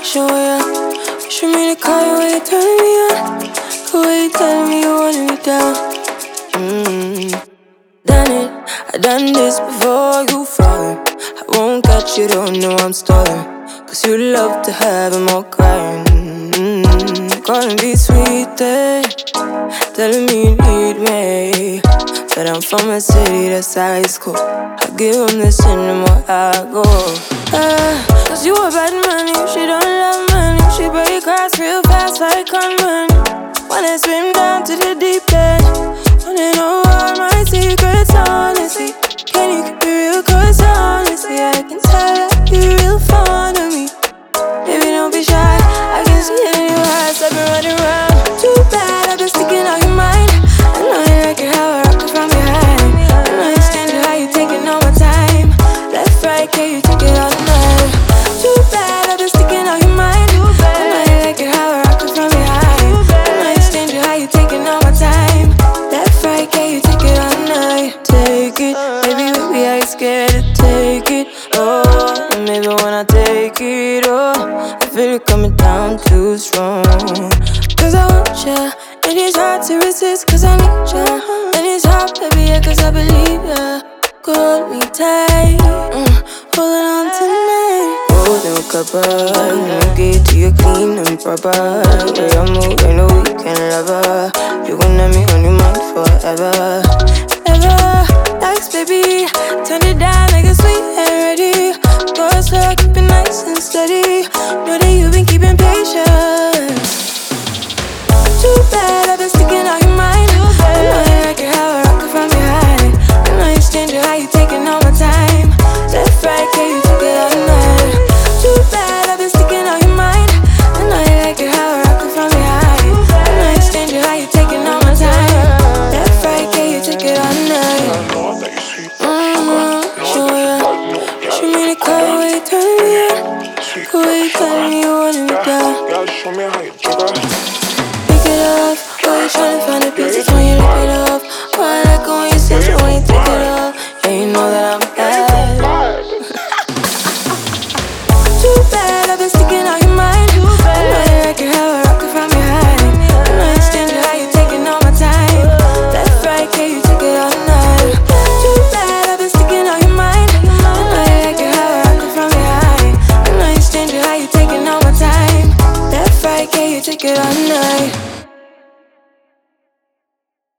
show ya. Wish me to call you when you're turning me on. The way you telling me you wanted me down. Done it, I done this before you falling. I won't catch you, don't know I'm stalling. Cause you love to have them all crying. Calling me sweet, telling me you need me. But I'm from a city that's high school. I give them this and the more I go. Cause you a bad man, you she don't love money. She break hearts real fast like conman. Wanna swim down to the deep end. Wanna know all my secrets, honestly. Can you keep it real? Cause honestly, I can tell that you're real fond of me. Baby, don't be shy, I can see it in your eyes. I've been running around. Too bad, I've been sticking out your mind. I know you like it how I rock it from behind. I know you stand it how you taking all my time. Left, right, can you take it all night? Too bad, I've been sticking out your mind. I know you like it how I rock it from behind. I know you stand it how you taking all my time. Left, right, can you take it all night? Take it, baby, baby, I ain't scared to take it. Oh, and maybe when I take it, oh, I feel it coming down too strong. Cause I want ya, and it's hard to resist cause I need ya. And it's hard, baby, yeah, cause I believe ya. Hold me tight, holding on tonight. Golden cuppa, get to you clean and proper. Way I move, I know we can love her. You gon' have me on your mind forever.